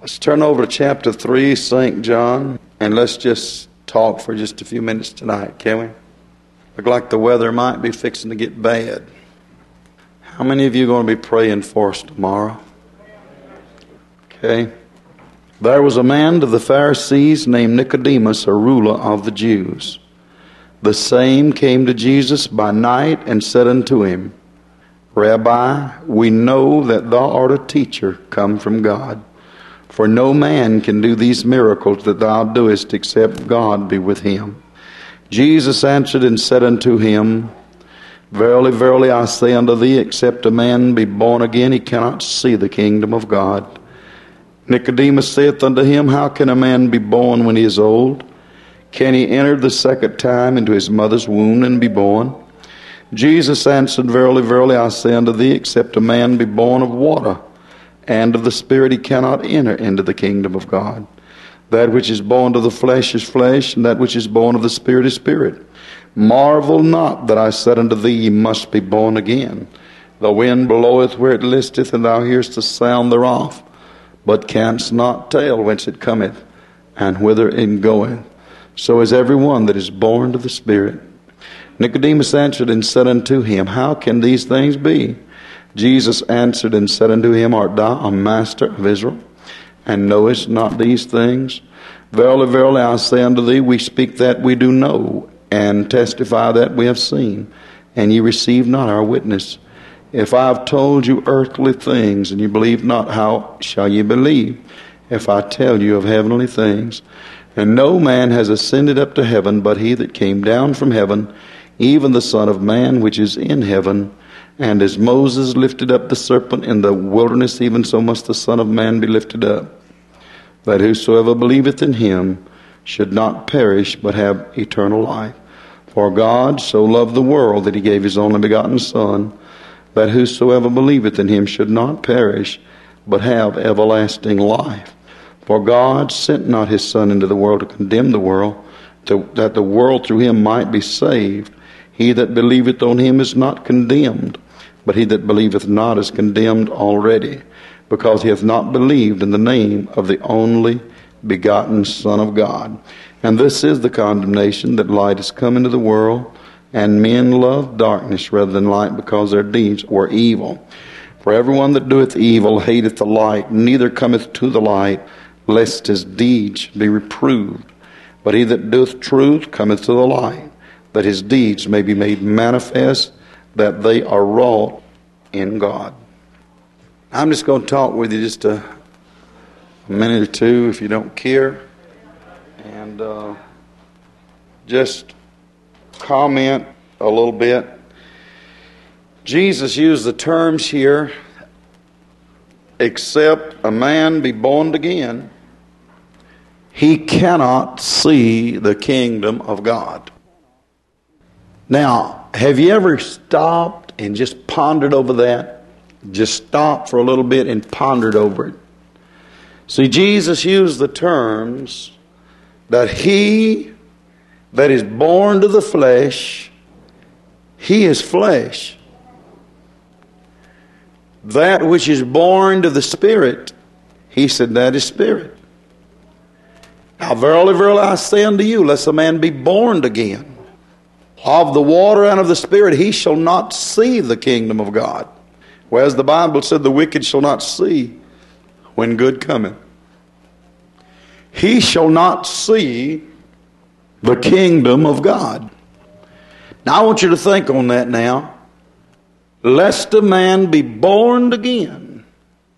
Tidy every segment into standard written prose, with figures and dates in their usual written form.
Let's turn over to chapter 3, St. John, and let's just talk for just a few minutes tonight, can we? Look like the weather might be fixing to get bad. How many of you are going to be praying for us tomorrow? Okay. There was a man of the Pharisees named Nicodemus, a ruler of the Jews. The same came to Jesus by night and said unto him, Rabbi, we know that thou art a teacher come from God. For no man can do these miracles that thou doest except God be with him. Jesus answered and said unto him, Verily, verily, I say unto thee, except a man be born again, he cannot see the kingdom of God. Nicodemus saith unto him, How can a man be born when he is old? Can he enter the second time into his mother's womb and be born? Jesus answered, Verily, verily, I say unto thee, except a man be born of water and of the Spirit, he cannot enter into the kingdom of God. That which is born of the flesh is flesh, and that which is born of the Spirit is spirit. Marvel not that I said unto thee, Ye must be born again. The wind bloweth where it listeth, and thou hearest the sound thereof, but canst not tell whence it cometh, and whither it goeth. So is every one that is born of the Spirit. Nicodemus answered and said unto him, How can these things be? Jesus answered and said unto him, Art thou a master of Israel, and knowest not these things? Verily, verily, I say unto thee, we speak that we do know, and testify that we have seen, and ye receive not our witness. If I have told you earthly things, and ye believe not, how shall ye believe, if I tell you of heavenly things? And no man has ascended up to heaven, but he that came down from heaven, even the Son of Man which is in heaven. And as Moses lifted up the serpent in the wilderness, even so must the Son of Man be lifted up, that whosoever believeth in him should not perish, but have eternal life. For God so loved the world that he gave his only begotten Son, that whosoever believeth in him should not perish, but have everlasting life. For God sent not his Son into the world to condemn the world, that the world through him might be saved. He that believeth on him is not condemned, but he that believeth not is condemned already, because he hath not believed in the name of the only begotten Son of God. And this is the condemnation, that light is come into the world, and men love darkness rather than light, because their deeds were evil. For everyone that doeth evil hateth the light, neither cometh to the light, lest his deeds be reproved. But he that doeth truth cometh to the light, that his deeds may be made manifest, that they are wrought in God. I'm just going to talk with you just a minute or two, if you don't care, and just comment a little bit. Jesus used the terms here, except a man be born again, he cannot see the kingdom of God. Now, have you ever stopped and just pondered over that? Just stopped for a little bit and pondered over it. See, Jesus used the terms that he that is born to the flesh, he is flesh. That which is born to the Spirit, he said, that is spirit. Now, verily, verily, I say unto you, lest a man be born again of the water and of the Spirit, he shall not see the kingdom of God. Whereas the Bible said, the wicked shall not see when good cometh. He shall not see the kingdom of God. Now I want you to think on that now. Lest a man be born again,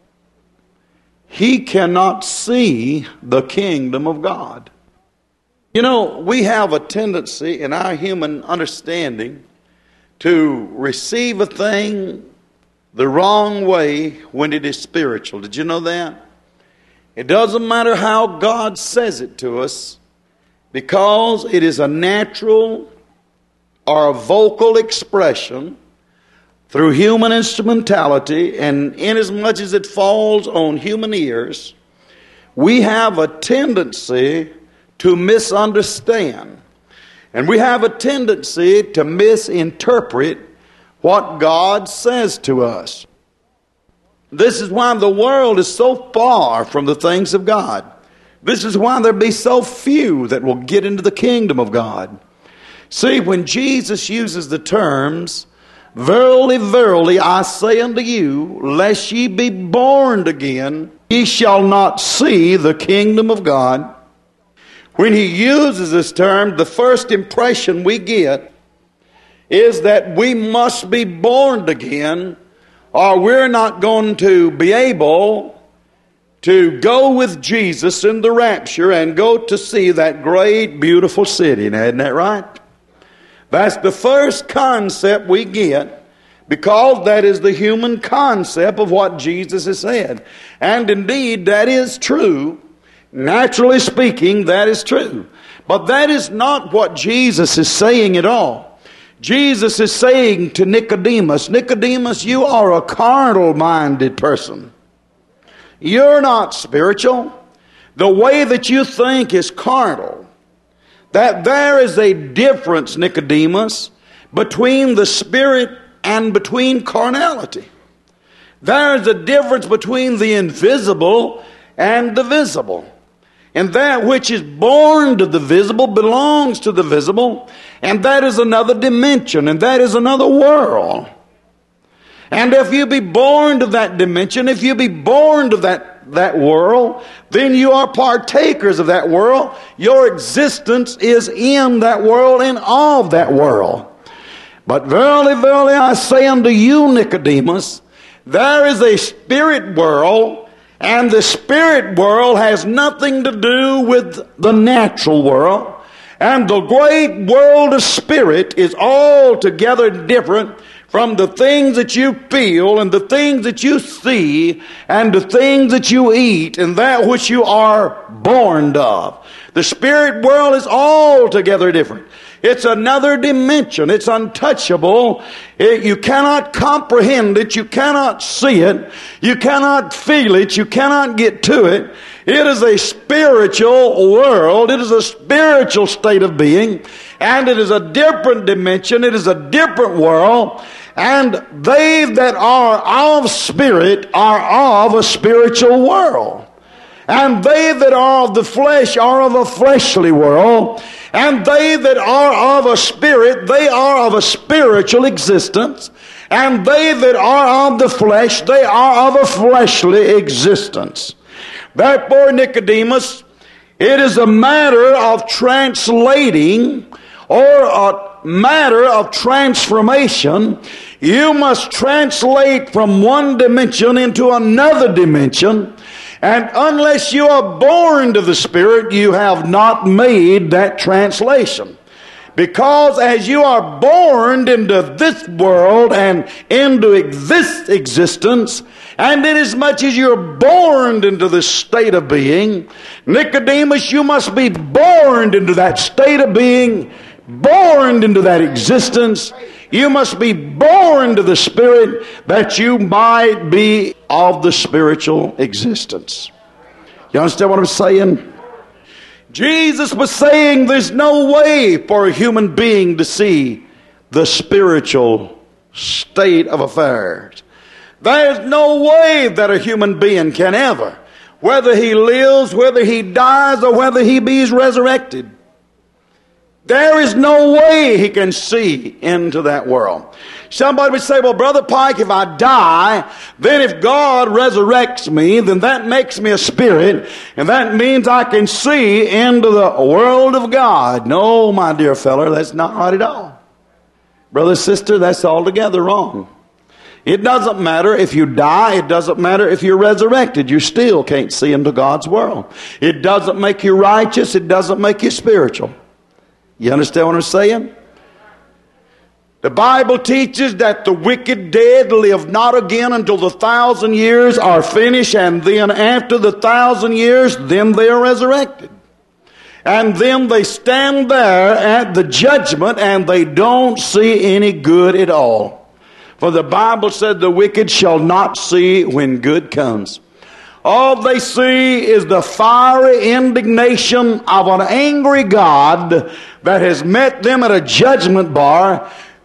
he cannot see the kingdom of God. You know, we have a tendency in our human understanding to receive a thing the wrong way when it is spiritual. Did you know that? It doesn't matter how God says it to us, because it is a natural or a vocal expression through human instrumentality, and inasmuch as it falls on human ears, we have a tendency to misunderstand. And we have a tendency to misinterpret what God says to us. This is why the world is so far from the things of God. This is why there be so few that will get into the kingdom of God. See, when Jesus uses the terms, verily, verily, I say unto you, lest ye be born again, ye shall not see the kingdom of God. When he uses this term, the first impression we get is that we must be born again, or we're not going to be able to go with Jesus in the rapture and go to see that great, beautiful city. Now, isn't that right? That's the first concept we get, because that is the human concept of what Jesus has said. And indeed, that is true. Naturally speaking, that is true. But that is not what Jesus is saying at all. Jesus is saying to Nicodemus, Nicodemus, you are a carnal-minded person. You're not spiritual. The way that you think is carnal. That there is a difference, Nicodemus, between the spirit and between carnality. There is a difference between the invisible and the visible. And that which is born to the visible belongs to the visible. And that is another dimension. And that is another world. And if you be born to that dimension, if you be born to that world, then you are partakers of that world. Your existence is in that world and of that world. But verily, verily, I say unto you, Nicodemus, there is a spirit world, and the spirit world has nothing to do with the natural world. And the great world of spirit is altogether different from the things that you feel and the things that you see and the things that you eat and that which you are born of. The spirit world is altogether different. It's another dimension. It's untouchable. You cannot comprehend it. You cannot see it. You cannot feel it. You cannot get to it. It is a spiritual world. It is a spiritual state of being. And it is a different dimension. It is a different world. And they that are of spirit are of a spiritual world. And they that are of the flesh are of a fleshly world. And they that are of a spirit, they are of a spiritual existence. And they that are of the flesh, they are of a fleshly existence. Therefore, Nicodemus, it is a matter of translating or a matter of transformation. You must translate from one dimension into another dimension. And unless you are born to the Spirit, you have not made that translation. Because as you are born into this world and into this existence, and inasmuch as you're born into this state of being, Nicodemus, you must be born into that state of being, born into that existence. You must be born to the Spirit that you might be of the spiritual existence. You understand what I'm saying? Jesus was saying there's no way for a human being to see the spiritual state of affairs. There's no way that a human being can ever, whether he lives, whether he dies, or whether he be resurrected, there is no way he can see into that world. Somebody would say, well, Brother Pike, if I die, then if God resurrects me, then that makes me a spirit, and that means I can see into the world of God. No, my dear feller, that's not right at all. Brother, sister, that's altogether wrong. It doesn't matter if you die. It doesn't matter if you're resurrected. You still can't see into God's world. It doesn't make you righteous. It doesn't make you spiritual. You understand what I'm saying? The Bible teaches that the wicked dead live not again until the 1,000 years are finished, and then after the 1,000 years, then they are resurrected. And then they stand there at the judgment and they don't see any good at all. For the Bible said the wicked shall not see when good comes. All they see is the fiery indignation of an angry God that has met them at a judgment bar.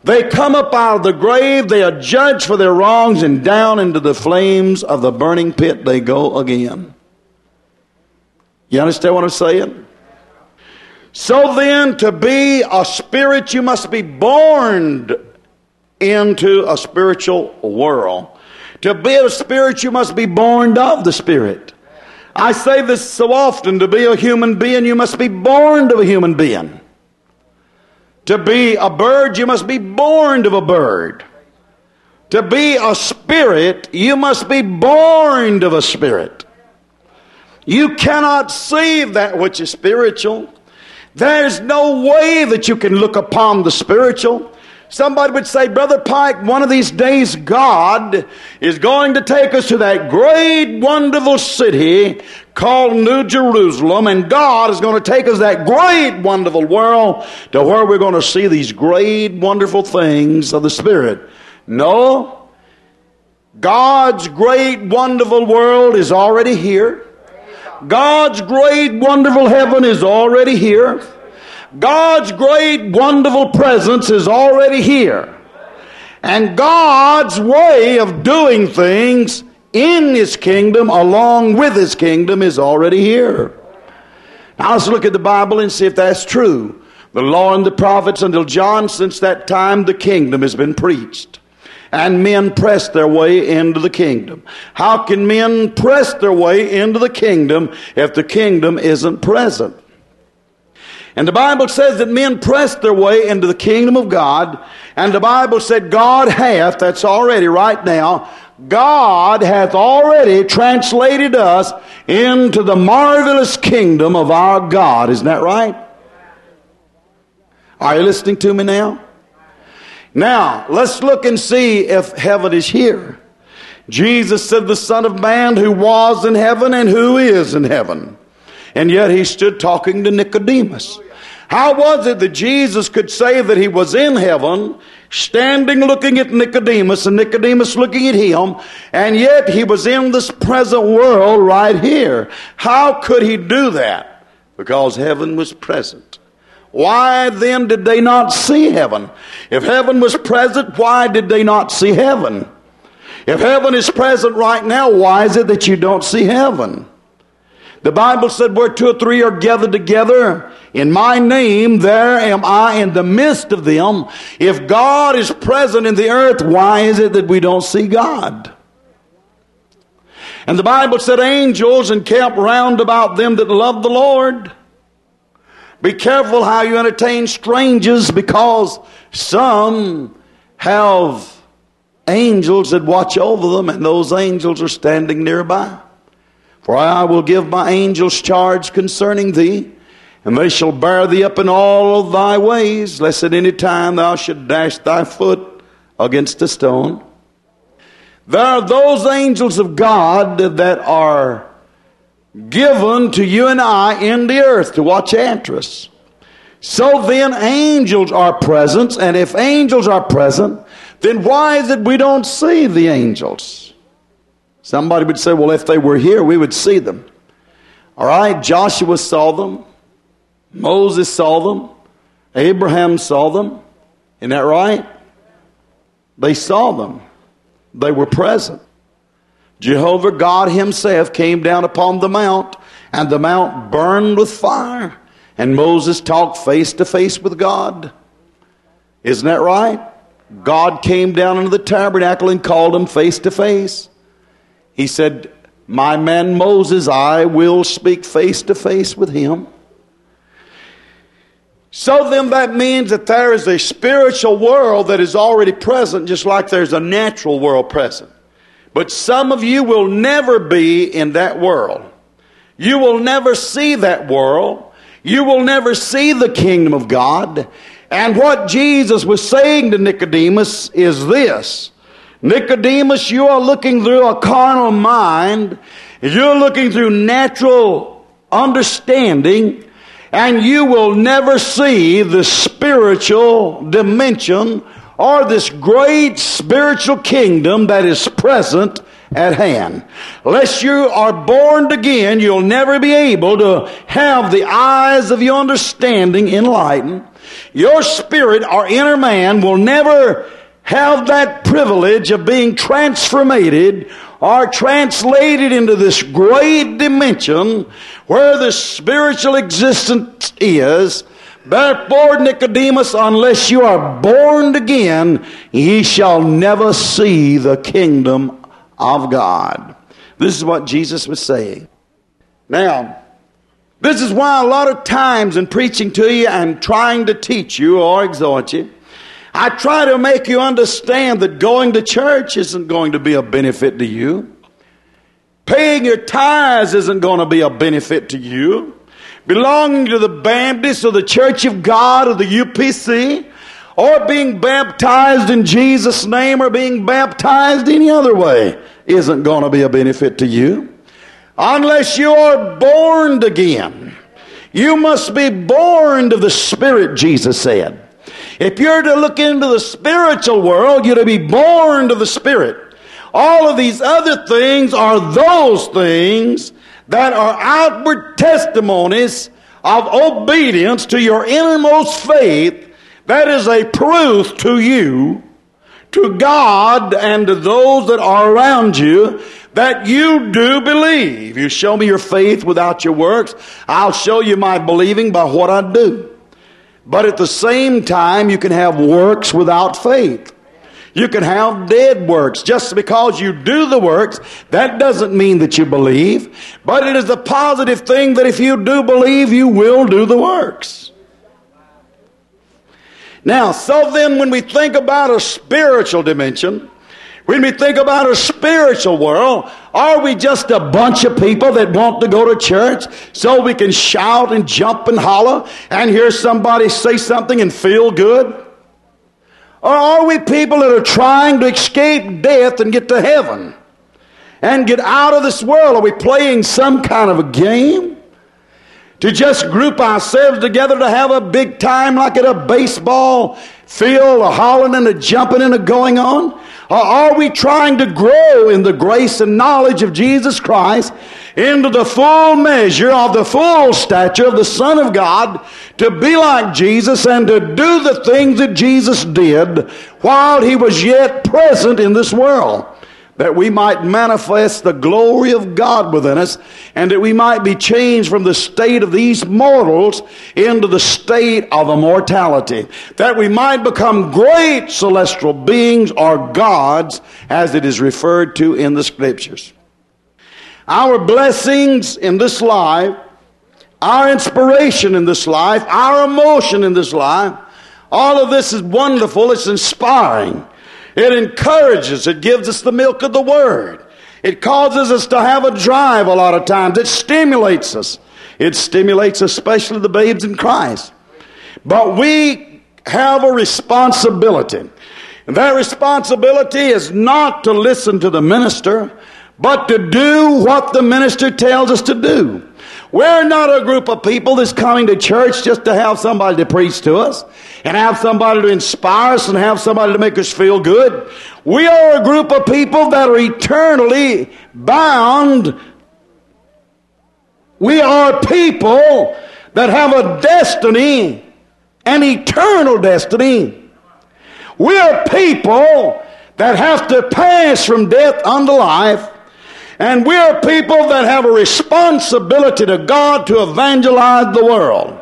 They come up out of the grave, they are judged for their wrongs, and down into the flames of the burning pit they go again. You understand what I'm saying? So then, to be a spirit, you must be born into a spiritual world. To be a spirit, you must be born of the Spirit. I say this so often, to be a human being, you must be born of a human being. To be a bird, you must be born of a bird. To be a spirit, you must be born of a spirit. You cannot see that which is spiritual. There's no way that you can look upon the spiritual. Somebody would say, Brother Pike, one of these days God is going to take us to that great, wonderful city called New Jerusalem, and God is going to take us that great, wonderful world to where we're going to see these great, wonderful things of the Spirit. No. God's great, wonderful world is already here. God's great, wonderful heaven is already here. God's great, wonderful presence is already here. And God's way of doing things in His kingdom, along with His kingdom, is already here. Now let's look at the Bible and see if that's true. The law and the prophets until John, since that time the kingdom has been preached. And men press their way into the kingdom. How can men press their way into the kingdom if the kingdom isn't present? And the Bible says that men pressed their way into the kingdom of God. And the Bible said God hath, that's already right now, God hath already translated us into the marvelous kingdom of our God. Isn't that right? Are you listening to me now? Now, let's look and see if heaven is here. Jesus said the Son of Man who was in heaven and who is in heaven. And yet He stood talking to Nicodemus. How was it that Jesus could say that He was in heaven, standing looking at Nicodemus, and Nicodemus looking at Him, and yet He was in this present world right here? How could He do that? Because heaven was present. Why then did they not see heaven? If heaven was present, why did they not see heaven? If heaven is present right now, why is it that you don't see heaven? The Bible said, where two or three are gathered together in my name, there am I in the midst of them. If God is present in the earth, why is it that we don't see God? And the Bible said, angels encamp round about them that love the Lord. Be careful how you entertain strangers, because some have angels that watch over them, and those angels are standing nearby. For I will give my angels charge concerning thee, and they shall bear thee up in all of thy ways, lest at any time thou should dash thy foot against a stone. There are those angels of God that are given to you and I in the earth to watch after us. So then angels are present, and if angels are present, then why is it we don't see the angels? Somebody would say, well, if they were here, we would see them. All right, Joshua saw them. Moses saw them. Abraham saw them. Isn't that right? They saw them. They were present. Jehovah God Himself came down upon the mount, and the mount burned with fire, and Moses talked face to face with God. Isn't that right? God came down into the tabernacle and called him face to face. He said, my man Moses, I will speak face to face with him. So then that means that there is a spiritual world that is already present, just like there's a natural world present. But some of you will never be in that world. You will never see that world. You will never see the kingdom of God. And what Jesus was saying to Nicodemus is this. Nicodemus, you are looking through a carnal mind. You're looking through natural understanding. And you will never see the spiritual dimension or this great spiritual kingdom that is present at hand. Unless you are born again, you'll never be able to have the eyes of your understanding enlightened. Your spirit or inner man will never have that privilege of being transformated or translated into this great dimension where the spiritual existence is. Therefore, Nicodemus, unless you are born again, ye shall never see the kingdom of God. This is what Jesus was saying. Now, this is why a lot of times in preaching to you and trying to teach you or exhort you, I try to make you understand that going to church isn't going to be a benefit to you. Paying your tithes isn't going to be a benefit to you. Belonging to the Baptist or the Church of God or the UPC, or being baptized in Jesus' name or being baptized any other way isn't going to be a benefit to you. Unless you are born again. You must be born of the Spirit, Jesus said. If you're to look into the spiritual world, you're to be born of the Spirit. All of these other things are those things that are outward testimonies of obedience to your innermost faith. That is a proof to you, to God, and to those that are around you that you do believe. You show me your faith without your works, I'll show you my believing by what I do. But at the same time, you can have works without faith. You can have dead works. Just because you do the works, that doesn't mean that you believe. But it is a positive thing that if you do believe, you will do the works. Now, so then when we think about a spiritual dimension, when we think about a spiritual world, are we just a bunch of people that want to go to church so we can shout and jump and holler and hear somebody say something and feel good? Or are we people that are trying to escape death and get to heaven and get out of this world? Are we playing some kind of a game to just group ourselves together to have a big time like at a baseball field, a hollering and a jumping and a going on? Or are we trying to grow in the grace and knowledge of Jesus Christ into the full measure of the full stature of the Son of God, to be like Jesus and to do the things that Jesus did while he was yet present in this world, that we might manifest the glory of God within us, and that we might be changed from the state of these mortals into the state of immortality, that we might become great celestial beings or gods, as it is referred to in the Scriptures. Our blessings in this life, our inspiration in this life, our emotion in this life, all of this is wonderful. It's inspiring. It encourages. It gives us the milk of the Word. It causes us to have a drive a lot of times. It stimulates us. It stimulates especially the babes in Christ. But we have a responsibility. And that responsibility is not to listen to the minister, but to do what the minister tells us to do. We're not a group of people that's coming to church just to have somebody to preach to us and have somebody to inspire us and have somebody to make us feel good. We are a group of people that are eternally bound. We are people that have a destiny, an eternal destiny. We are people that have to pass from death unto life. And we are people that have a responsibility to God to evangelize the world.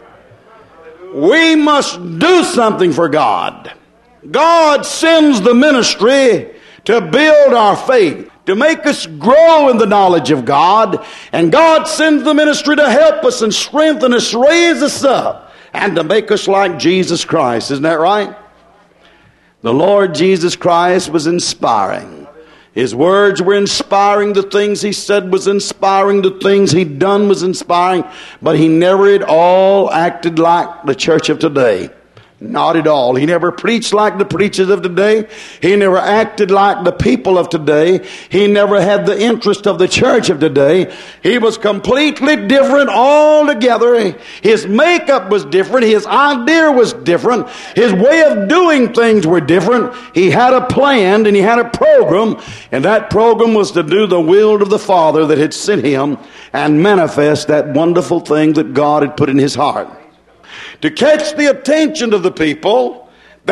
We must do something for God. God sends the ministry to build our faith, to make us grow in the knowledge of God. And God sends the ministry to help us and strengthen us, raise us up, and to make us like Jesus Christ. Isn't that right? The Lord Jesus Christ was inspiring. His words were inspiring. The things he said was inspiring. The things he'd done was inspiring. But he never at all acted like the church of today. Not at all. He never preached like the preachers of today. He never acted like the people of today. He never had the interest of the church of today. He was completely different altogether. His makeup was different. His idea was different. His way of doing things were different. He had a plan and he had a program, and that program was to do the will of the Father that had sent him and manifest that wonderful thing that God had put in his heart. to catch the attention of the people,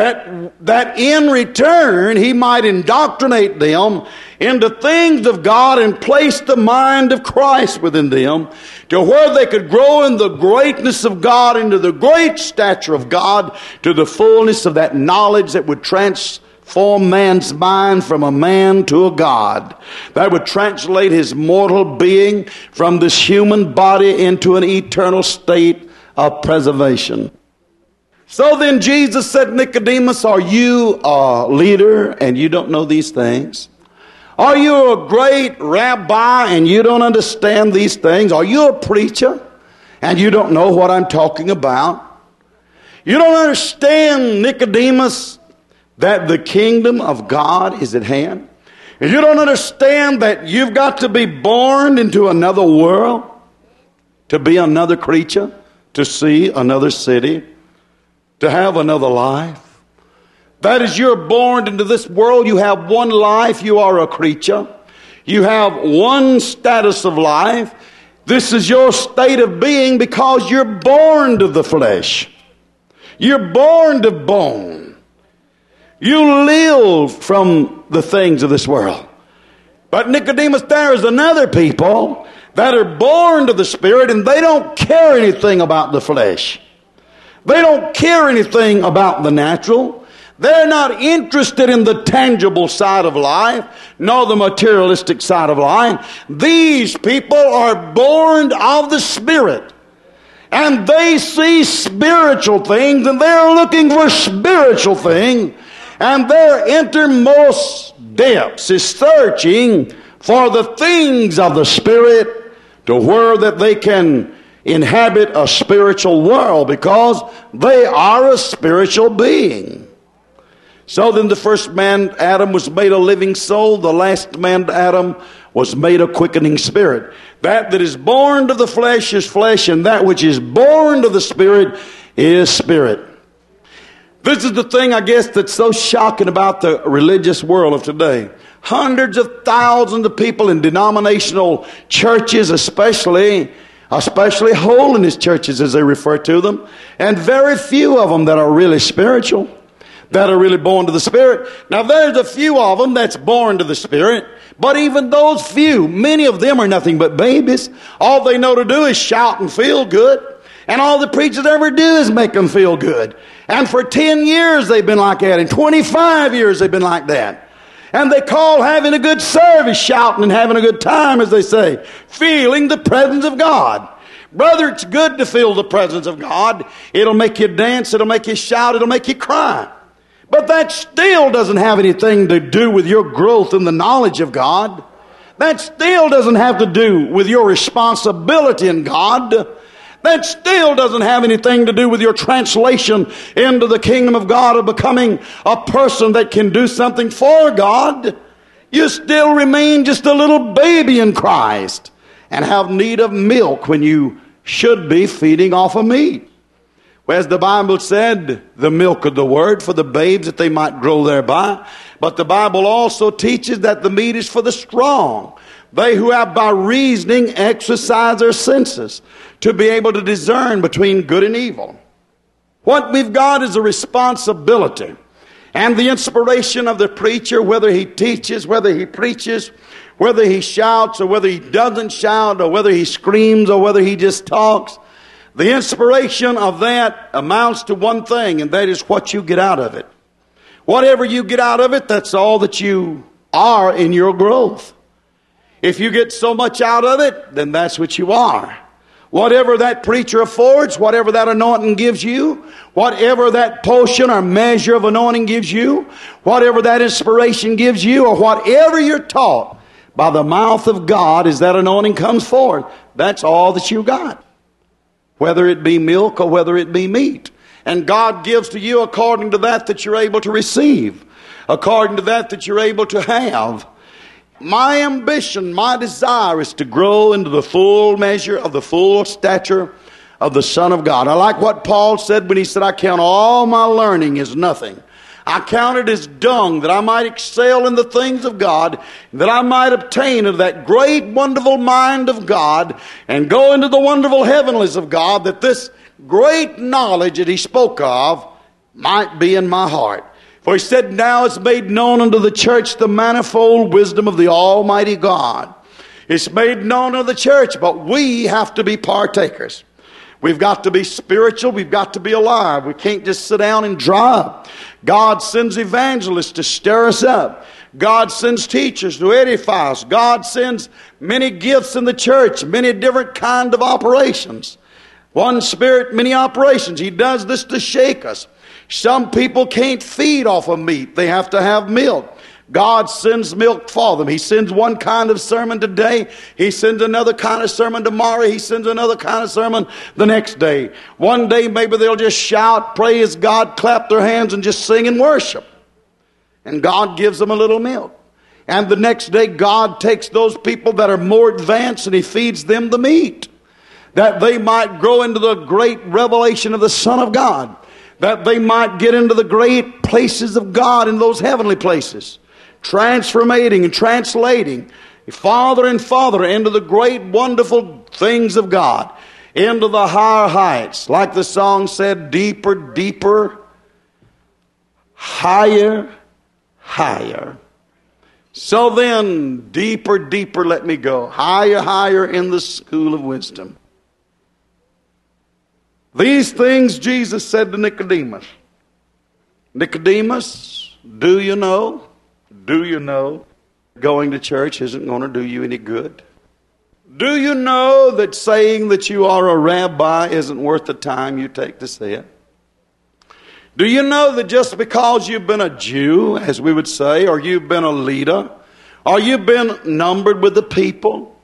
that in return he might indoctrinate them into things of God and place the mind of Christ within them, to where they could grow in the greatness of God, into the great stature of God, to the fullness of that knowledge that would transform man's mind from a man to a God, that would translate his mortal being from this human body into an eternal state of preservation. So then Jesus said, Nicodemus, are you a leader and you don't know these things? Are you a great rabbi and you don't understand these things? Are you a preacher and you don't know what I'm talking about? You don't understand, Nicodemus, that the kingdom of God is at hand? And you don't understand that you've got to be born into another world, to be another creature, to see another city, to have another life? That is, you're born into this world. You have one life. You are a creature. You have one status of life. This is your state of being because you're born to the flesh. You're born to bone. You live from the things of this world. But Nicodemus, there is another people that are born to the Spirit, and they don't care anything about the flesh. They don't care anything about the natural. They're not interested in the tangible side of life, nor the materialistic side of life. These people are born of the Spirit. And they see spiritual things, and they're looking for spiritual things. And their innermost depths is searching for the things of the Spirit, to where that they can inhabit a spiritual world, because they are a spiritual being. So then the first man, Adam, was made a living soul. The last man, Adam, was made a quickening spirit. That is born to the flesh is flesh, and that which is born to the Spirit is spirit. This is the thing, I guess, that's so shocking about the religious world of today. Hundreds of thousands of people in denominational churches, especially holiness churches as they refer to them, and very few of them that are really spiritual, that are really born to the Spirit. Now there's a few of them that's born to the Spirit, but even those few, many of them are nothing but babies. All they know to do is shout and feel good, and all the preachers ever do is make them feel good. And for 10 years they've been like that, and 25 years they've been like that. And they call having a good service shouting and having a good time, as they say, feeling the presence of God. Brother, it's good to feel the presence of God. It'll make you dance, it'll make you shout, it'll make you cry. But that still doesn't have anything to do with your growth in the knowledge of God. That still doesn't have to do with your responsibility in God. That still doesn't have anything to do with your translation into the kingdom of God, of becoming a person that can do something for God. You still remain just a little baby in Christ and have need of milk when you should be feeding off of meat. As the Bible said, the milk of the word for the babes, that they might grow thereby. But the Bible also teaches that the meat is for the strong, they who have by reasoning exercise their senses to be able to discern between good and evil. What we've got is a responsibility and the inspiration of the preacher, whether he teaches, whether he preaches, whether he shouts or whether he doesn't shout, or whether he screams or whether he just talks. The inspiration of that amounts to one thing, and that is what you get out of it. Whatever you get out of it, that's all that you are in your growth. If you get so much out of it, then that's what you are. Whatever that preacher affords, whatever that anointing gives you, whatever that potion or measure of anointing gives you, whatever that inspiration gives you, or whatever you're taught by the mouth of God as that anointing comes forth, that's all that you got. Whether it be milk or whether it be meat. And God gives to you according to that you're able to receive, according to that you're able to have. My ambition, my desire is to grow into the full measure of the full stature of the Son of God. I like what Paul said when he said, I count all my learning as nothing. I count it as dung, that I might excel in the things of God, that I might obtain of that great, wonderful mind of God, and go into the wonderful heavenlies of God, that this great knowledge that he spoke of might be in my heart. For he said, now it's made known unto the church the manifold wisdom of the Almighty God. It's made known to the church, but we have to be partakers. We've got to be spiritual. We've got to be alive. We can't just sit down and dry up. God sends evangelists to stir us up. God sends teachers to edify us. God sends many gifts in the church, many different kind of operations. One Spirit, many operations. He does this to shake us. Some people can't feed off of meat. They have to have milk. God sends milk for them. He sends one kind of sermon today. He sends another kind of sermon tomorrow. He sends another kind of sermon the next day. One day maybe they'll just shout, praise God, clap their hands and just sing and worship. And God gives them a little milk. And the next day God takes those people that are more advanced and He feeds them the meat, that they might grow into the great revelation of the Son of God, that they might get into the great places of God in those heavenly places, transformating and translating farther and farther into the great wonderful things of God, into the higher heights. Like the song said, deeper, deeper, higher, higher. So then, deeper, deeper let me go. Higher, higher in the school of wisdom. These things Jesus said to Nicodemus. Nicodemus, do you know? Do you know going to church isn't going to do you any good? Do you know that saying that you are a rabbi isn't worth the time you take to say it? Do you know that just because you've been a Jew, as we would say, or you've been a leader, or you've been numbered with the people,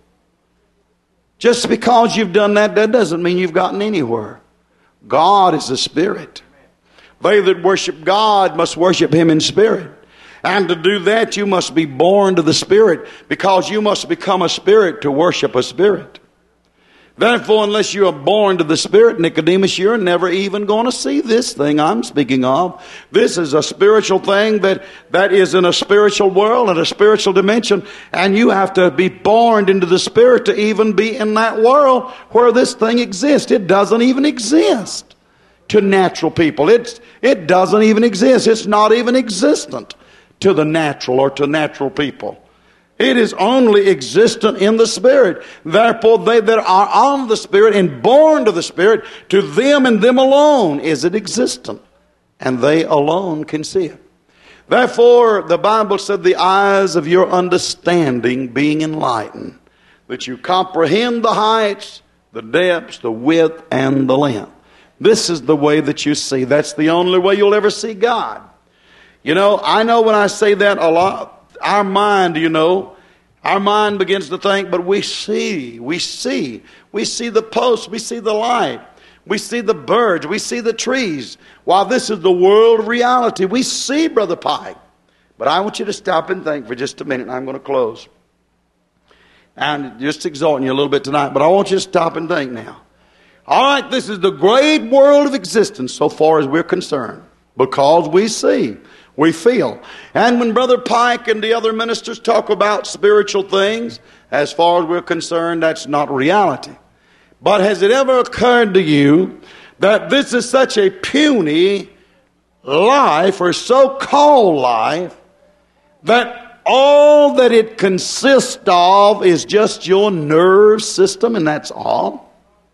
just because you've done that, that doesn't mean you've gotten anywhere. God is a spirit. They that worship God must worship Him in spirit. And to do that, you must be born to the Spirit, because you must become a spirit to worship a spirit. Therefore, unless you are born to the Spirit, Nicodemus, you're never even going to see this thing I'm speaking of. This is a spiritual thing that is in a spiritual world and a spiritual dimension. And you have to be born into the Spirit to even be in that world where this thing exists. It doesn't even exist to natural people. It doesn't even exist. It's not even existent to the natural or to natural people. It is only existent in the Spirit. Therefore, they that are on the Spirit and born to the Spirit, to them and them alone is it existent. And they alone can see it. Therefore, the Bible said, the eyes of your understanding being enlightened, that you comprehend the heights, the depths, the width, and the length. This is the way that you see. That's the only way you'll ever see God. You know, I know when I say that a lot, our mind, our mind begins to think, but we see the posts, we see the light, we see the birds, we see the trees. While this is the world reality, we see, Brother Pike. But I want you to stop and think for just a minute, and I'm going to close. And just exhorting you a little bit tonight, but I want you to stop and think now. All right, this is the great world of existence so far as we're concerned, because we see. We feel. And when Brother Pike and the other ministers talk about spiritual things, as far as we're concerned, that's not reality. But has it ever occurred to you that this is such a puny life, or so-called life, that all that it consists of is just your nerve system, and that's all?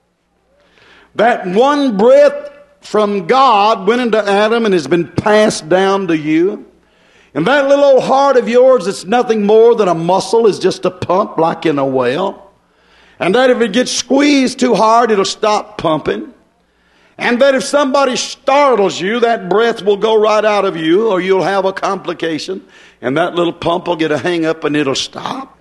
That one breath from God went into Adam and has been passed down to you. And that little old heart of yours, it's nothing more than a muscle, is just a pump like in a well. And that if it gets squeezed too hard, it'll stop pumping. And that if somebody startles you, that breath will go right out of you, or you'll have a complication. And that little pump will get a hang up and it'll stop.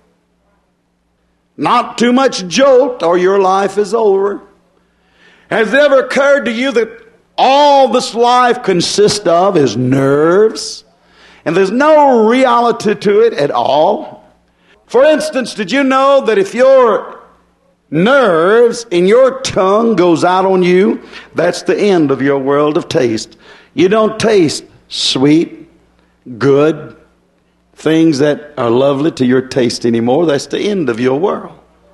Not too much jolt or your life is over. Has it ever occurred to you that all this life consists of is nerves, and there's no reality to it at all? For instance, did you know that if your nerves in your tongue goes out on you, that's the end of your world of taste? You don't taste sweet, good, things that are lovely to your taste anymore. That's the end of your world.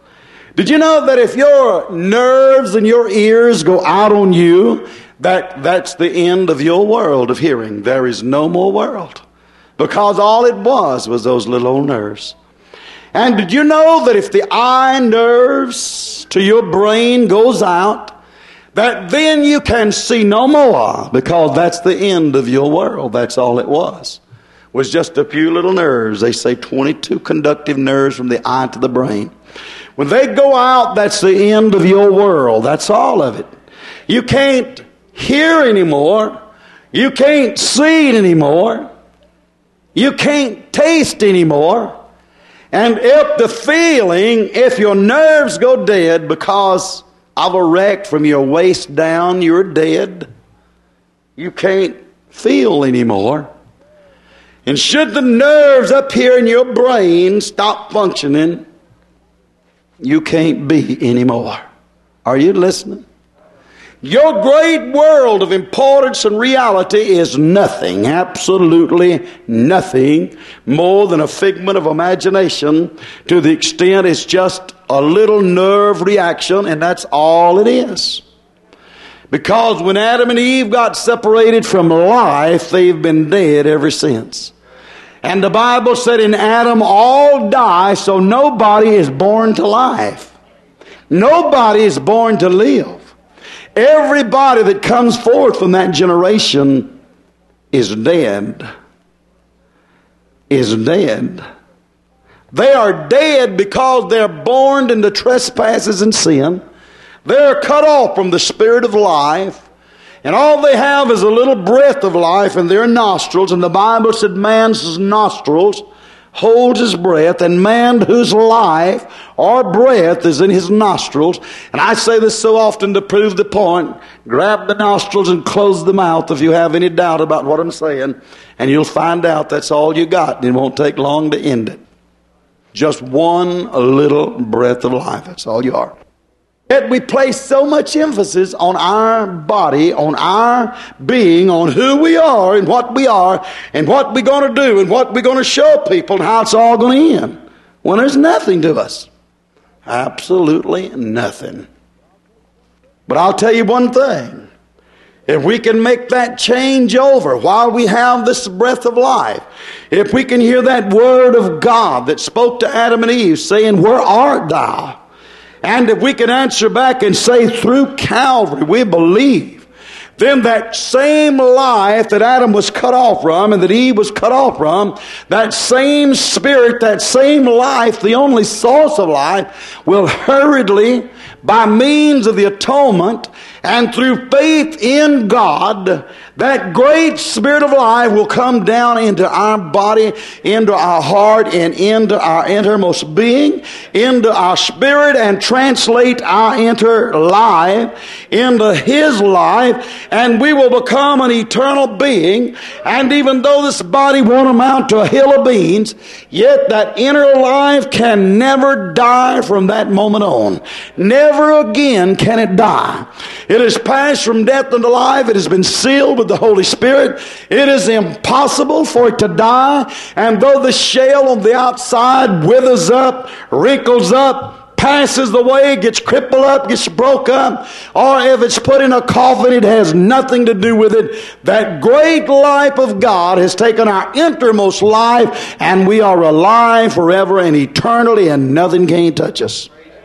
Did you know that if your nerves and your ears go out on you, that's the end of your world of hearing? There is no more world. Because all it was those little old nerves. And did you know that if the eye nerves to your brain goes out, that then you can see no more, because that's the end of your world. That's all it was just a few little nerves. They say 22 conductive nerves from the eye to the brain. When they go out, that's the end of your world. That's all of it. You can't hear anymore. You can't see anymore. You can't taste anymore. And if your nerves go dead because of a wreck from your waist down, you're dead. You can't feel anymore. And should the nerves up here in your brain stop functioning, you can't be anymore. Are you listening? Your great world of importance and reality is nothing, absolutely nothing more than a figment of imagination, to the extent it's just a little nerve reaction, and that's all it is. Because when Adam and Eve got separated from life, they've been dead ever since. And the Bible said in Adam all die, so nobody is born to life. Nobody is born to live. Everybody that comes forth from that generation is dead. Is dead. They are dead because they're born into trespasses and sin. They're cut off from the spirit of life. And all they have is a little breath of life in their nostrils. And the Bible said man's nostrils holds his breath, and man whose life or breath is in his nostrils. And I say this so often to prove the point. Grab the nostrils and close the mouth if you have any doubt about what I'm saying, and you'll find out that's all you got, and it won't take long to end it. Just one little breath of life. That's all you are. Yet we place so much emphasis on our body, on our being, on who we are and what we are and what we're going to do and what we're going to show people and how it's all going to end, when there's nothing to us. Absolutely nothing. But I'll tell you one thing. If we can make that change over while we have this breath of life, if we can hear that word of God that spoke to Adam and Eve saying, "Where art thou?" And if we can answer back and say, "Through Calvary we believe," then that same life that Adam was cut off from and that Eve was cut off from, that same spirit, that same life, the only source of life, will hurriedly, by means of the atonement and through faith in God, that great spirit of life will come down into our body, into our heart, and into our innermost being, into our spirit, and translate our inner life into His life, and we will become an eternal being. And even though this body won't amount to a hill of beans, yet that inner life can never die from that moment on. Never again can it die. It has passed from death unto life. It has been sealed with the Holy Spirit. It is impossible for it to die. And though the shell on the outside withers up, wrinkles up, passes away, gets crippled up, gets broke up, or if it's put in a coffin, it has nothing to do with it. That great life of God has taken our innermost life, and we are alive forever and eternally, and nothing can touch us.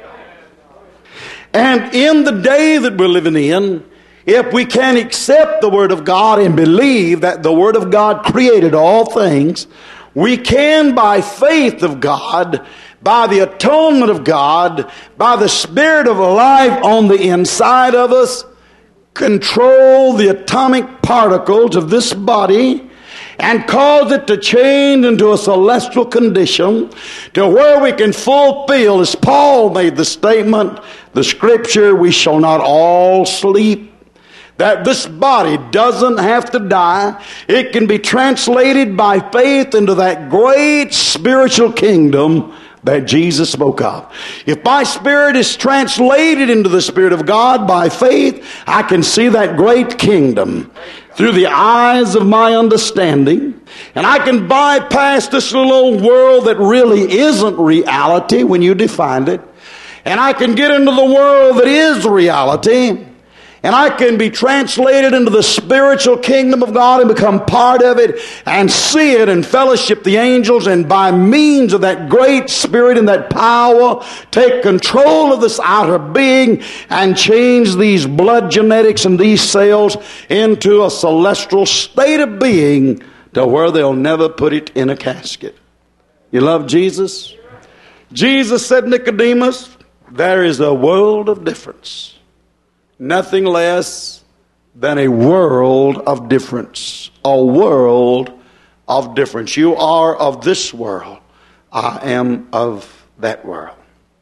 And in the day that we're living in, if we can accept the Word of God and believe that the Word of God created all things, we can, by faith of God, by the atonement of God, by the Spirit of life on the inside of us, control the atomic particles of this body and cause it to change into a celestial condition to where we can fulfill, as Paul made the statement, the scripture, "We shall not all sleep." That this body doesn't have to die. It can be translated by faith into that great spiritual kingdom that Jesus spoke of. If my spirit is translated into the Spirit of God by faith, I can see that great kingdom through the eyes of my understanding, and I can bypass this little old world that really isn't reality when you define it, and I can get into the world that is reality, and I can be translated into the spiritual kingdom of God and become part of it and see it and fellowship the angels, and by means of that great spirit and that power take control of this outer being and change these blood genetics and these cells into a celestial state of being to where they'll never put it in a casket. You love Jesus? Jesus said, Nicodemus, there is a world of difference. Nothing less than a world of difference. A world of difference. You are of this world. I am of that world.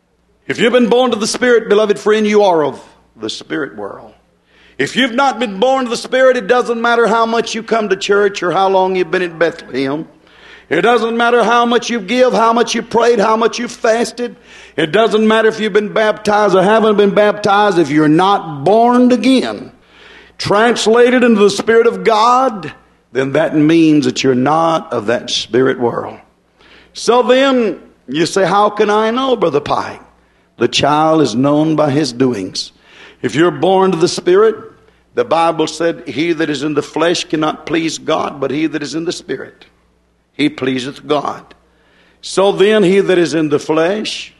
If you've been born to the Spirit, beloved friend, you are of the Spirit world. If you've not been born to the Spirit, it doesn't matter how much you come to church or how long you've been in Bethlehem. It doesn't matter how much you give, how much you prayed, how much you fasted. It doesn't matter if you've been baptized or haven't been baptized. If you're not born again, translated into the Spirit of God, then that means that you're not of that spirit world. So then you say, how can I know, Brother Pike? The child is known by his doings. If you're born to the Spirit, the Bible said, he that is in the flesh cannot please God, but he that is in the Spirit, he pleaseth God. So then he that is in the flesh,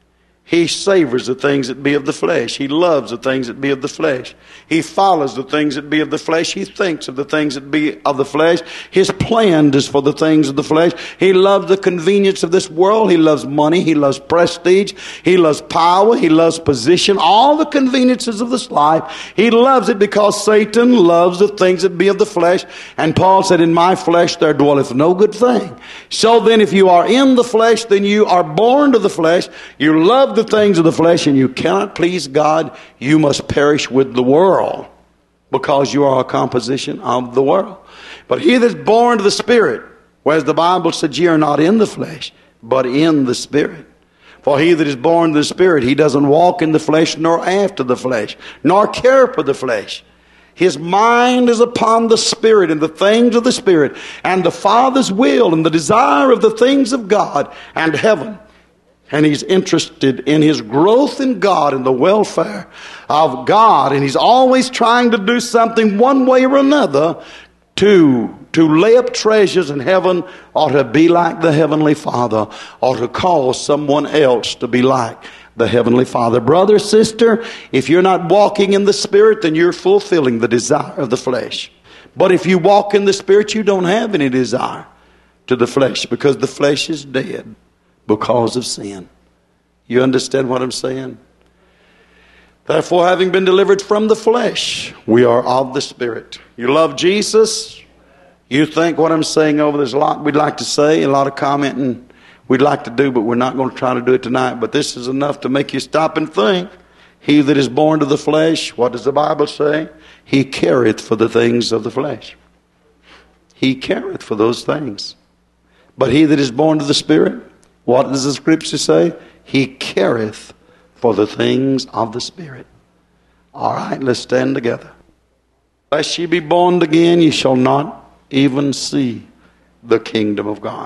he savors the things that be of the flesh. He loves the things that be of the flesh. He follows the things that be of the flesh. He thinks of the things that be of the flesh. His plan is for the things of the flesh. He loves the convenience of this world. He loves money. He loves prestige. He loves power. He loves position. All the conveniences of this life. He loves it because Satan loves the things that be of the flesh. And Paul said, in my flesh there dwelleth no good thing. So then if you are in the flesh, then you are born to the flesh. You love the things of the flesh, and you cannot please God. You must perish with the world, because you are a composition of the world. But he that's born to the Spirit, whereas the Bible said ye are not in the flesh, but in the Spirit. For he that is born to the Spirit, he doesn't walk in the flesh, nor after the flesh, nor care for the flesh. His mind is upon the Spirit and the things of the Spirit, and the Father's will and the desire of the things of God and heaven. And he's interested in his growth in God and the welfare of God. And he's always trying to do something one way or another to lay up treasures in heaven, or to be like the Heavenly Father, or to cause someone else to be like the Heavenly Father. Brother, sister, if you're not walking in the Spirit, then you're fulfilling the desire of the flesh. But if you walk in the Spirit, you don't have any desire to the flesh, because the flesh is dead because of sin. You understand what I'm saying? Therefore, having been delivered from the flesh, we are of the Spirit. You love Jesus. You think what I'm saying over, there's a lot we'd like to say, a lot of commenting we'd like to do, but we're not going to try to do it tonight. But this is enough to make you stop and think. He that is born to the flesh, what does the Bible say? He careth for the things of the flesh. He careth for those things. But he that is born to the Spirit, what does the Scripture say? He careth for the things of the Spirit. All right, let's stand together. Lest ye be born again, ye shall not even see the kingdom of God.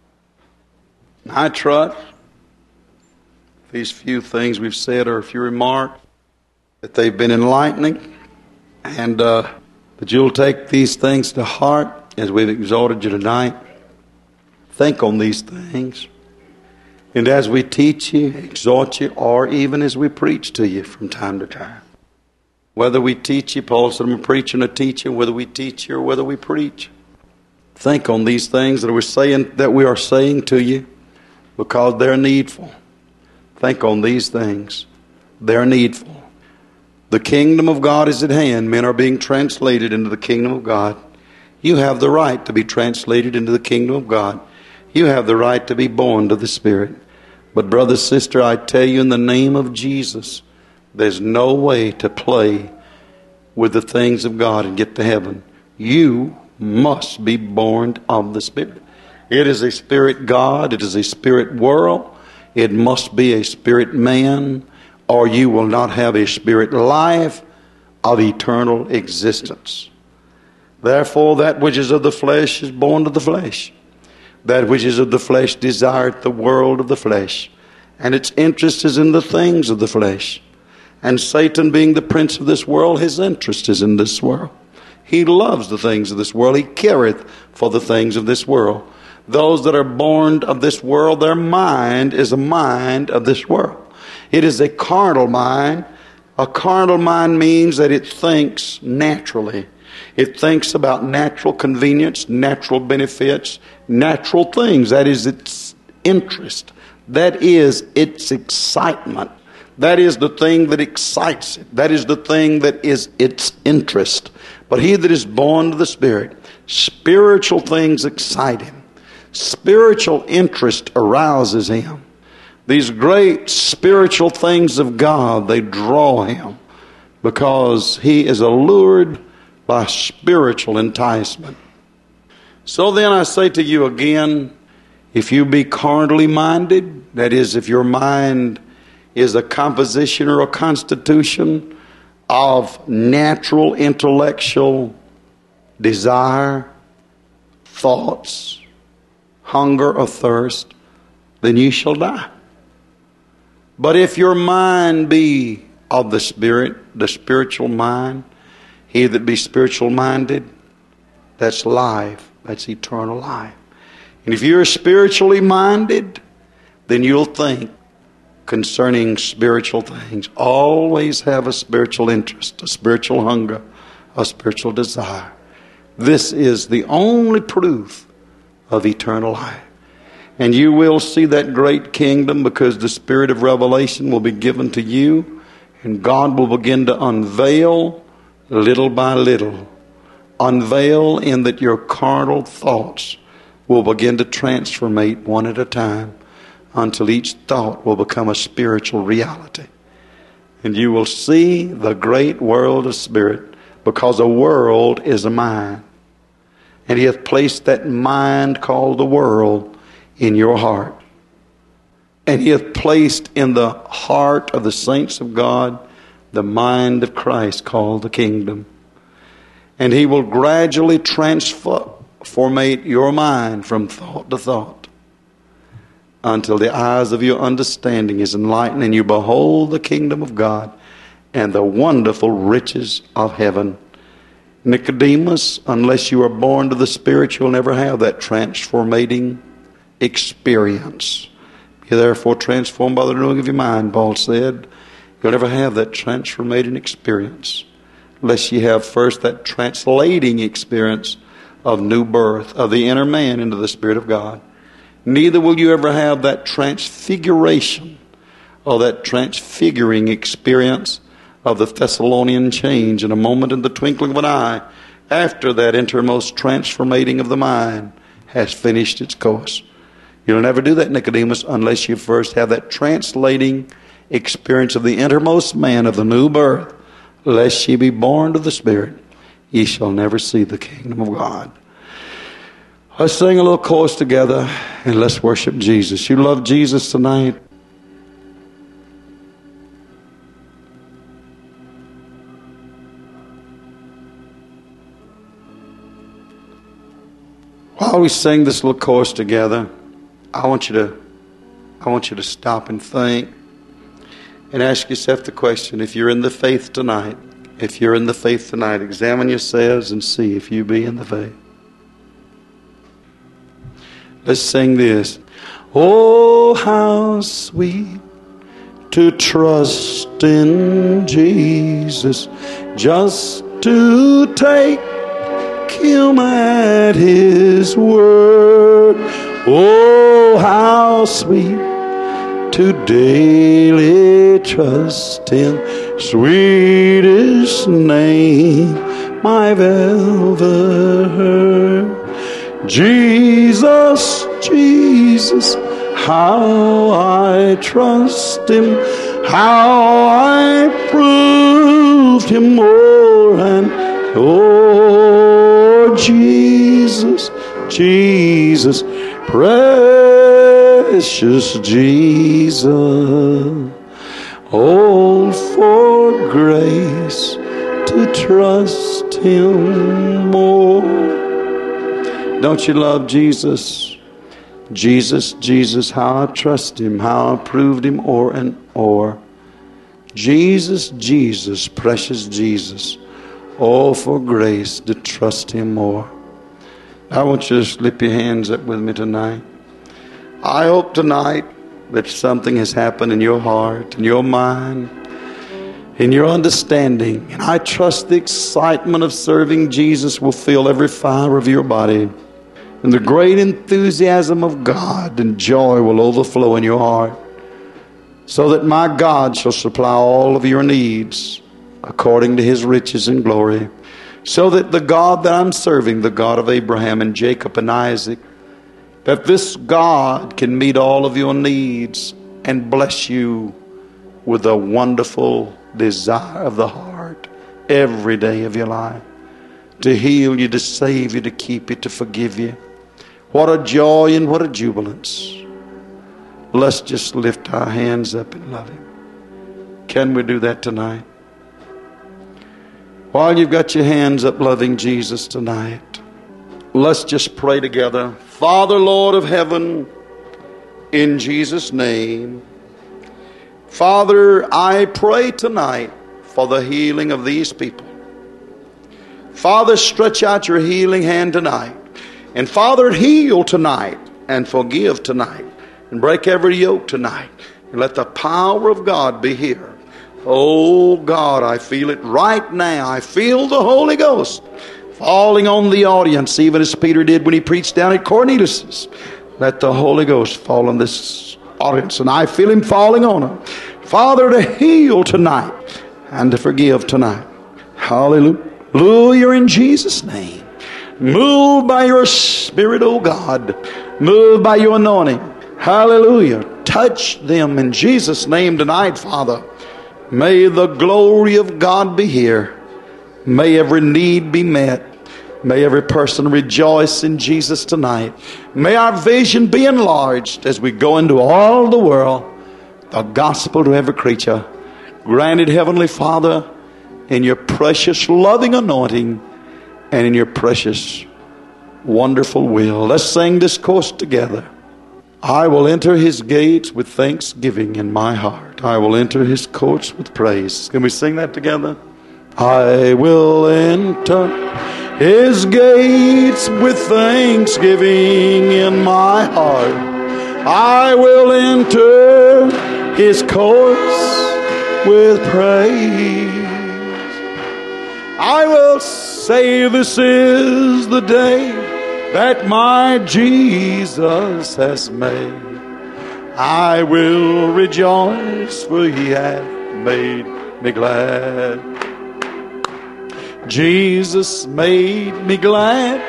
I trust these few things we've said, or a few remarks, that they've been enlightening, and that you'll take these things to heart as we've exhorted you tonight. Think on these things. And as we teach you, exhort you, or even as we preach to you from time to time. Whether we teach you, Paul said, I'm a preacher and a teacher, whether we teach you or whether we preach. Think on these things that we are saying to you, because they're needful. Think on these things. They're needful. The kingdom of God is at hand. Men are being translated into the kingdom of God. You have the right to be translated into the kingdom of God. You have the right to be born to the Spirit. But brother, sister, I tell you in the name of Jesus, there's no way to play with the things of God and get to heaven. You must be born of the Spirit. It is a spirit God. It is a spirit world. It must be a spirit man, or you will not have a spirit life of eternal existence. Therefore, that which is of the flesh is born of the flesh. That which is of the flesh desireth the world of the flesh. and its interest is in the things of the flesh. And Satan, being the prince of this world, his interest is in this world. He loves the things of this world. He careth for the things of this world. Those that are born of this world, their mind is a mind of this world. It is a carnal mind. A carnal mind means that it thinks naturally. It thinks about natural convenience, natural benefits, natural things. That is its interest. That is its excitement. That is the thing that excites it. That is the thing that is its interest. But he that is born of the Spirit, spiritual things excite him. Spiritual interest arouses him. These great spiritual things of God, they draw him because he is allured by spiritual enticement. So then I say to you again, if you be carnally minded, that is, if your mind is a composition or a constitution of natural intellectual desire, thoughts, hunger or thirst, then you shall die. But if your mind be of the Spirit, the spiritual mind, he that be spiritual minded, that's life, that's eternal life. And if you're spiritually minded, then you'll think concerning spiritual things. Always have a spiritual interest, a spiritual hunger, a spiritual desire. This is the only proof of eternal life. And you will see that great kingdom because the spirit of revelation will be given to you, and God will begin to unveil little by little. Unveil in that your carnal thoughts will begin to transformate one at a time until each thought will become a spiritual reality. And you will see the great world of spirit, because a world is a mind. And he hath placed that mind called the world in your heart. And he hath placed in the heart of the saints of God the mind of Christ called the kingdom. And he will gradually transformate your mind from thought to thought until the eyes of your understanding is enlightened and you behold the kingdom of God and the wonderful riches of heaven. Nicodemus, unless you are born to the Spirit, you'll never have that transformating experience. Be therefore transformed by the renewing of your mind, Paul said. You'll never have that transformating experience unless you have first that translating experience of new birth, of the inner man into the Spirit of God. Neither will you ever have that transfiguration or that transfiguring experience of the Thessalonian change in a moment, in the twinkling of an eye, after that innermost transformating of the mind has finished its course. You'll never do that, Nicodemus, unless you first have that translating experience of the innermost man of the new birth. Lest ye be born to the Spirit, ye shall never see the kingdom of God. Let's sing a little chorus together and let's worship Jesus. You love Jesus tonight? While we sing this little chorus together, I want you to stop and think and ask yourself the question, if you're in the faith tonight, examine yourselves and see if you be in the faith. Let's sing this. Oh, how sweet to trust in Jesus, just to take Him at His word. Oh, how sweet to daily trust Him, sweetest name I've ever heard. Jesus, Jesus, how I trust Him, how I proved Him more and oh, Jesus, Jesus, precious Jesus, oh, for grace to trust Him more. Don't you love Jesus? Jesus, Jesus, how I trust him, how I proved him o'er and o'er. Jesus, Jesus, precious Jesus, oh, for grace to trust him more. I want you to slip your hands up with me tonight. I hope tonight that something has happened in your heart, in your mind, in your understanding. And I trust the excitement of serving Jesus will fill every fiber of your body. And the great enthusiasm of God and joy will overflow in your heart, so that my God shall supply all of your needs according to his riches and glory. So that the God that I'm serving, the God of Abraham and Jacob and Isaac, that this God can meet all of your needs and bless you with a wonderful desire of the heart every day of your life, to heal you, to save you, to keep you, to forgive you. What a joy and what a jubilance. Let's just lift our hands up and love him. Can we do that tonight? While you've got your hands up loving Jesus tonight, let's just pray together. Father, Lord of heaven, in Jesus' name, Father, I pray tonight for the healing of these people. Father, stretch out your healing hand tonight. And Father, heal tonight and forgive tonight and break every yoke tonight. And let the power of God be here. Oh God, I feel it right now. I feel the Holy Ghost falling on the audience, even as Peter did when he preached down at Cornelius'. Let the Holy Ghost fall on this audience, and I feel him falling on them. Father, to heal tonight and to forgive tonight. Hallelujah in Jesus' name. Move by your Spirit, oh God. Move by your anointing. Hallelujah. Touch them in Jesus' name tonight, Father. May the glory of God be here. May every need be met. May every person rejoice in Jesus tonight. May our vision be enlarged as we go into all the world, the gospel to every creature. Granted, Heavenly Father, in your precious loving anointing and in your precious wonderful will. Let's sing this chorus together. I will enter his gates with thanksgiving in my heart. I will enter his courts with praise. Can we sing that together? I will enter his gates with thanksgiving in my heart. I will enter his courts with praise. I will say this is the day that my Jesus has made. I will rejoice, for he hath made me glad. Jesus made me glad.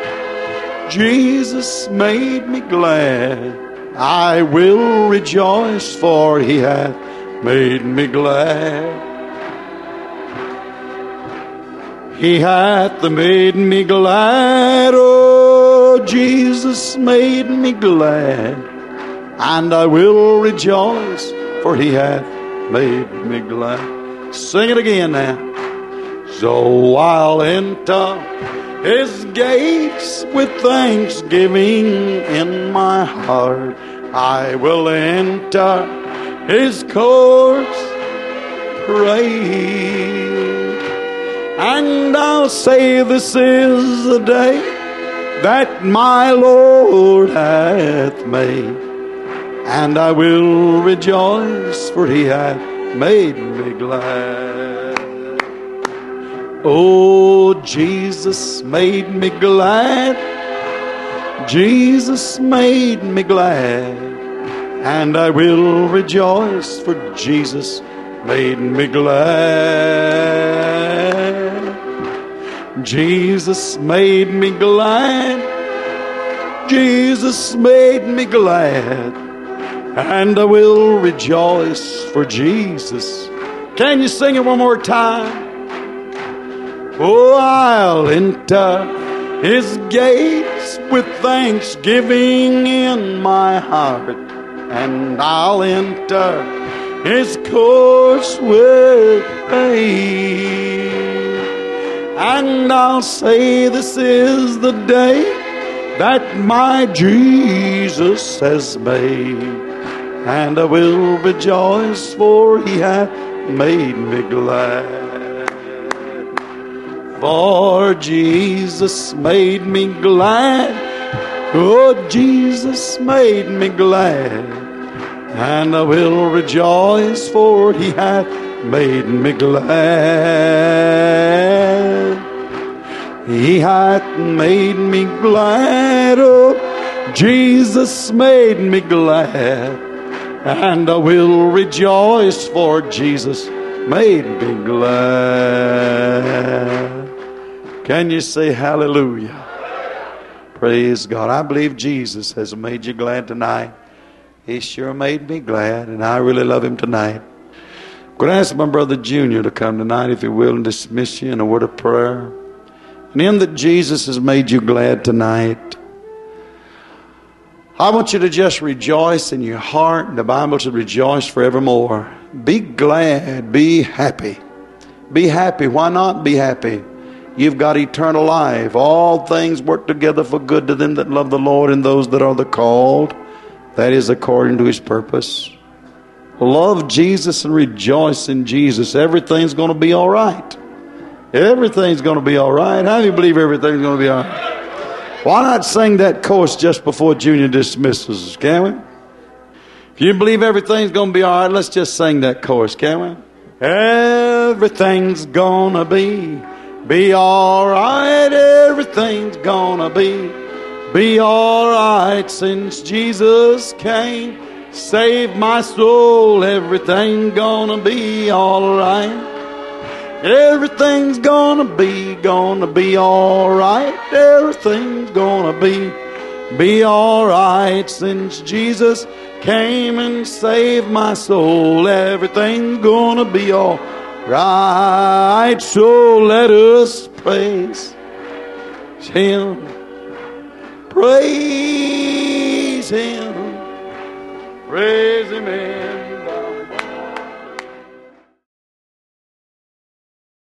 Jesus made me glad. I will rejoice, for he hath made me glad. He hath made me glad, oh, Jesus made me glad, and I will rejoice, for he hath made me glad. Sing it again now. So I'll enter his gates with thanksgiving in my heart. I will enter his courts praise. And I'll say this is the day that my Lord hath made, and I will rejoice, for he hath made me glad. Oh, Jesus made me glad. Jesus made me glad, and I will rejoice, for Jesus made me glad. Jesus made me glad. Jesus made me glad, and I will rejoice, for Jesus. Can you sing it one more time? Oh, I'll enter his gates with thanksgiving in my heart, and I'll enter his courts with praise. And I'll say this is the day that my Jesus has made. And I will rejoice, for he hath made me glad. For Jesus made me glad. Oh, Jesus made me glad. And I will rejoice, for he hath made me glad. He hath made me glad. Oh, Jesus made me glad. And I will rejoice, for Jesus made me glad. Can you say hallelujah? Praise God. I believe Jesus has made you glad tonight. He sure made me glad, and I really love him tonight. I'm going to ask my brother Junior to come tonight, if he will, and dismiss you in a word of prayer. And in that Jesus has made you glad tonight, I want you to just rejoice in your heart. And the Bible says rejoice forevermore. Be glad. Be happy. Be happy. Why not be happy? You've got eternal life. All things work together for good to them that love the Lord and those that are the called. That is according to his purpose. Love Jesus and rejoice in Jesus. Everything's going to be all right. Everything's going to be all right. How do you believe everything's going to be all right? Why not sing that chorus just before Junior dismisses us, can we? If you believe everything's going to be all right, let's just sing that chorus, can we? Everything's going to be all right. Everything's going to be all right since Jesus came. Save my soul. Everything's going to be all right. Everything's gonna be all right. Everything's gonna be all right since Jesus came and saved my soul. Everything's gonna be all right. So let us praise him. Praise him. Praise him.